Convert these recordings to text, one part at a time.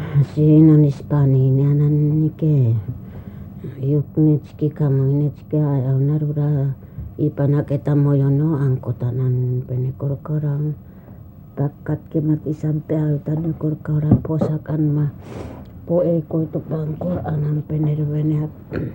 Siinä on Spaniin ja nannike. Juknetski kamuinetski ajaunarura. Ipana keta mojono ankotanan pene korkoran. Pakkatkemat isän päytän korkoran posakan ma. Po ei koitu pankor anan penervenä.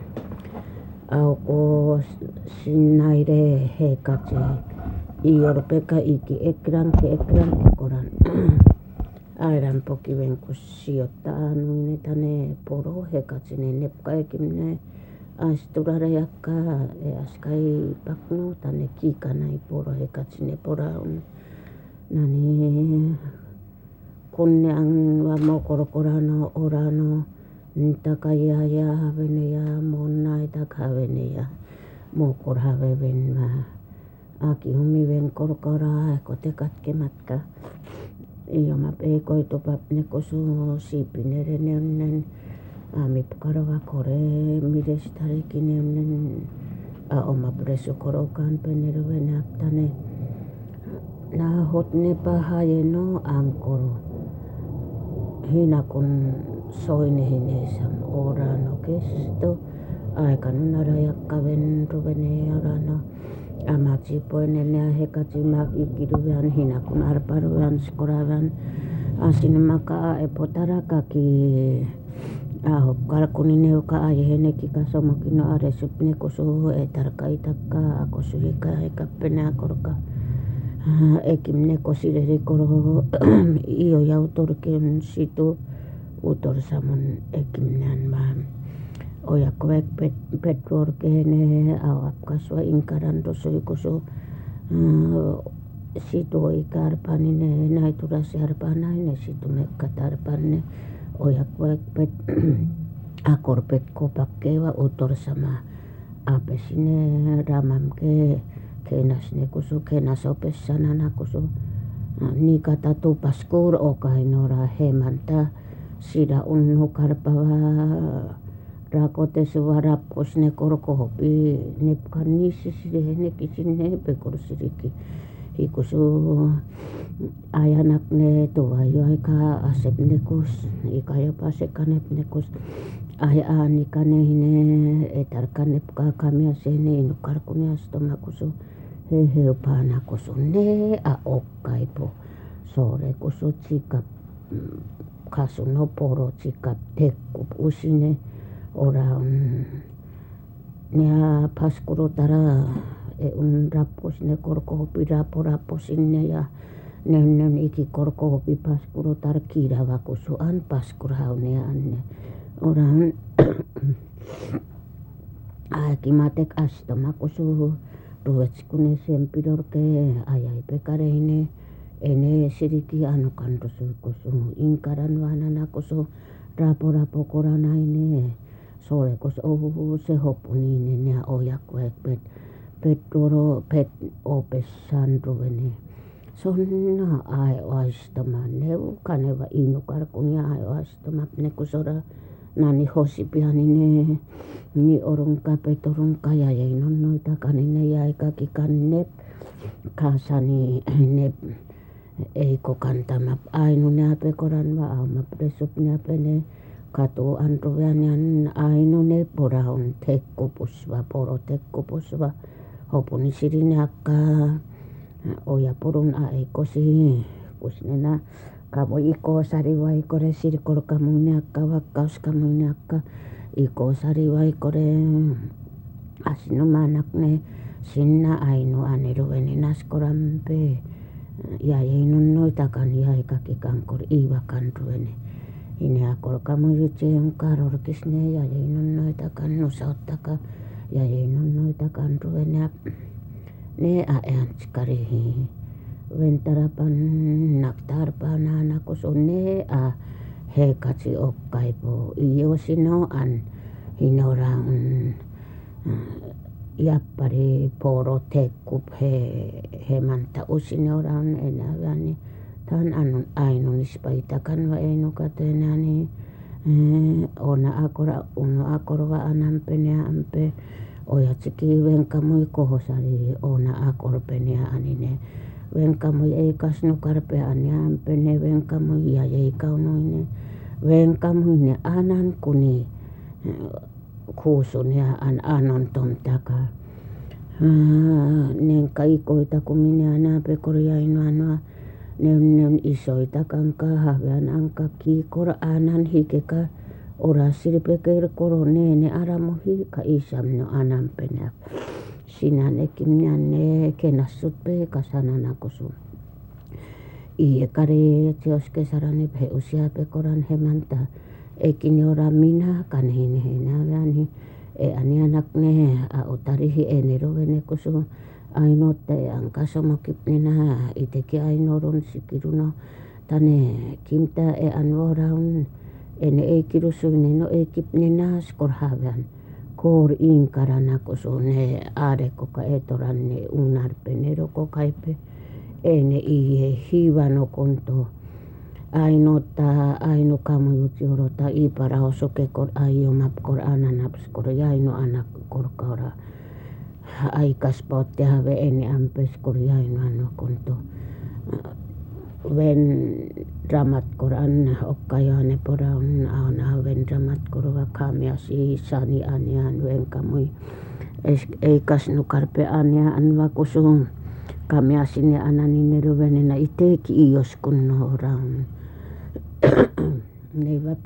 Auko sinnaire hekatse. Iorpeka iki ekranke koran. Aidan pokiven kun sijoittaa nuine tänne poro hekatsine nepkaekin ne asturara jakkaa askai pakno tänne kiikanai poro hekatsine pora on nani kunnean vamo korkorano orano ntakaya ja havene ja monnaita havene ja mokor haveven mä aki humiven korkora kotekatke Ioma ei koitupa ne kosu siipinere onnen amip karva kore midestarikin onnen a oma presu korokan penero venaptane na hotne pahajeno ankoro hina kun soine hinesam orano kesto aikanu narajakkaven ruvene orano amatsi poinen ja hekatsi mak ikiduvan hina kun arparuvan skoravan asin maka epotarakaki aho kalkuni neuka ajeheneki kasomokin no aresup ne kosu etarkaitakka akosurika ekappena korka ekim ne kosireri koro io jautorken situ utorsamon ekim nän vaan ojakovek petruorkene awap kasva inkaran dosuikusu situ ikarpanine naituras jarpanaine situ mekkatarpanne ojakovek akorpet kopakkeva utorsama apesine ramamke kenasne kusu kenasopessanana kusu nikata tupaskur okainora hemanta sida unnu karpava rakotesu varappos ne korkohopi nepkan niissä siheneki sinne pekorsiriki hikusu ajanak ne tuvajo aika asepnekus ika jopa sekanepnekus aanikanehine etarkanepka kamia sehne inukarkuniastomakusu heheupana kusu ne a okkaipo sore kusu tsikap kasuno poro tsikap tekkup usine ora on ja paskurutara un rappus ne korkohopi rapo sinne ja nennen iki korkohopi paskurutar kiirava kusu an paskurhaune anne ora on aikimatek astoma kusu ruvetskune sempidorke ajai pekareine ene siriki anukandosu kusu inkaran vanana kusu rapo koranaine sorekos ohu se hopuninen ja ojakuet pet tuoro pet opessan ruvene sonna ai aistama neukaneva inukarkun ja ai aistama ne kusora nani hosipiani ne ni orunka petorunka ja ei nonnoita kanine jäikakin kanne kasani ne ei kokantama ainu ne pekoran va auma presup ne pene katu andruvian ainu ne pora on tekkupusva poro tekkupusva hopuni sirin akka oja purun aikosi kusnena kavo ikosari vaikore sirkolkamuine akka vakkauskamuine akka ikosari vaikore asinomanak ne sinna ainu aniruveni naskorampe ja ei nonnoitakan jäikakin kankor iivakan ruvene Inea kolkamujutse on karorkisne ja ei nonnoitakan nusauttaka ja ei nonnoitakan ruvene ne äänskarihi ventarapan naktarpanana kusun ne hekatsi okkaipo iosino an hinora on jappari poro tekkup hemanta usinora on enää tan annun ainunispaitakan va einukatena niin ona akora uno akorva anampene ampe ojatsiki venkamui kohosari ona akorpene anine venkamui ei kasnu karpe ane ampene venkamui ja ei kaunoine venkamuinen anan kuni kuusun ja annon tom taka. Nen kaikoita kun minä näpä korjainoa noa ne isoita kankaa havean anka kiikor anan hikeka ora sirpeker korone ne aramo hika isam no anampenä. Sinä nekin minä ne kenassut peekasanana kosun. Iekari et jos kesärani peusia pekoran hemanta. Eikin ora minä kanhin heinäväni. Ei anianak ne autarihi ene rovene kosun. Ainotte anka somokipnenä iteki ainorun sikiruno. Tane kimtä e anvoraun. Ene ei kirusuinen no ei kipnenä skorhavan. Koor inkarana kosun ne aadekoka etoranne unarpenero kokaipe. Ene iye hivano konto. Aino kamujut jorota ipara osokekor aiomap kor ananapskor jaino anak korkaura. Aikas potte have ene ampes kor jaino ano konto. Ven dramat kor anna okkajane poraun auna ven dramat kor vakamia sani anian ven kamui. Ei kasnu karpe anian vakusun. Kamia sinne ananine ruvenena iteki ios kun noraun. Nei vaikka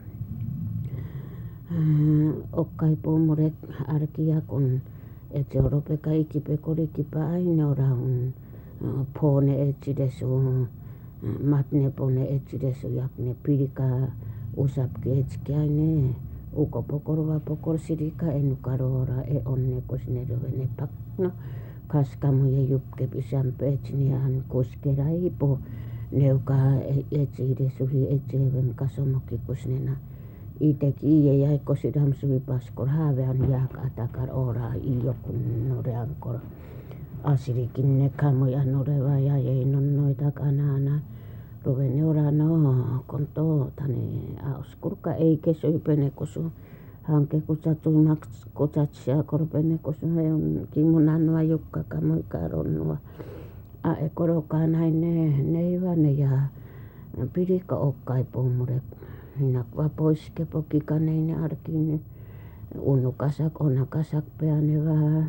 okkai puumurek arkia kun et Europe kaikki pekorikipa aina oraun. Pone etsidesu matne pone etsidesu jakne pilka usapki etski aine. Uko pokorva pokor sirika enukarora e onne kosne ruvene pakno. Kaskamuja jupke pisampe etsinian kuskera ipo. Neuka etsidesuhi etseven kasomoki kusnena. Iteki iye jäikko sidamsui paskor haavean jaaka takar ora iyo kun noreankor. Asirikin ne kamuja noreva ja ei noita kanana. Ruvene ora no konto tane auskurka ei kesypene kosu. Hanke kutsatui kutsatsia korpene kosu he on kimunanua jukka kamuika ronnua. Ae korokaa näin ne ivane ja pidikka okkai puumure. Hinakva poiske pokikaneine arkiine. Unnu kasak ona kasak peane vähän.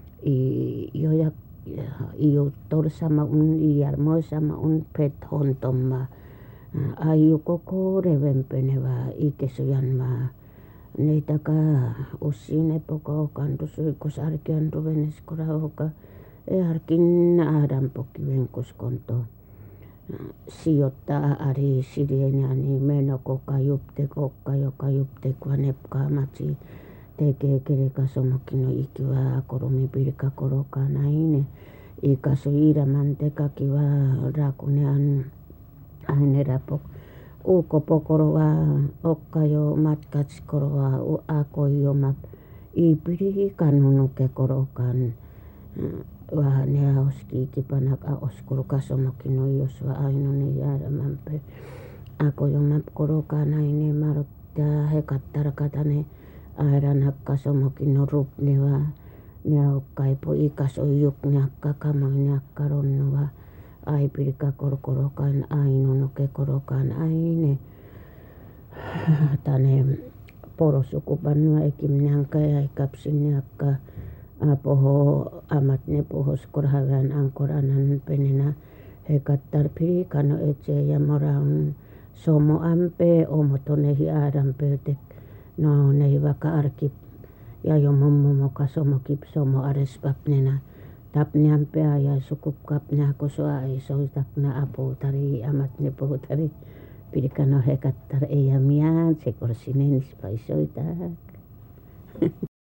Joja iu torsama un iarmoisama un pet hontomma. Aiju koko revenpenevä ikesujan maa. Neitaka ussine poko kandusui kos arkian ruveneskora oka. E arkin aadan pokiven koskonto. Sijoittaa ari sirjeniani meno koka jupte kokka joka jupte kva nepkaa matsi. Tekee kerekasomokin no ikiva korumi pirka koroka naine. Ikaso iiraman tekakiva rakunean aine rapok. Uko pokorova okka jo matkatskoroa akoi jo map. Ipiri kanunuke korokan. Vähän ne oskiiki panaka oskuru kasomokin no jos va aino ne jäädämämpe. Ako jo map koroka naine marottaa hekattarkatane. Airan hakkasomokin no rupneva. Ne okkaipo ikaso jukneakka kamoineakka ronnova. Ai pirka korkorokan aino noke korokan aine. Tane porosukupannua ekimneanka ja kapsinneakka. Poho amat ne pohos korhavan ankoranan penena. Hekattar pirikano etse ja moraun somo ampe omotonehi aadan pöytek. No ne vaikka arki ja jo mummomoka somokip somo arespapnena. Tapneampea ja sukupkapnea kosoa ei soitakna apuutari amat ne puutari. Pirikano hekattar ei ja miään se korsinen ispai soitak.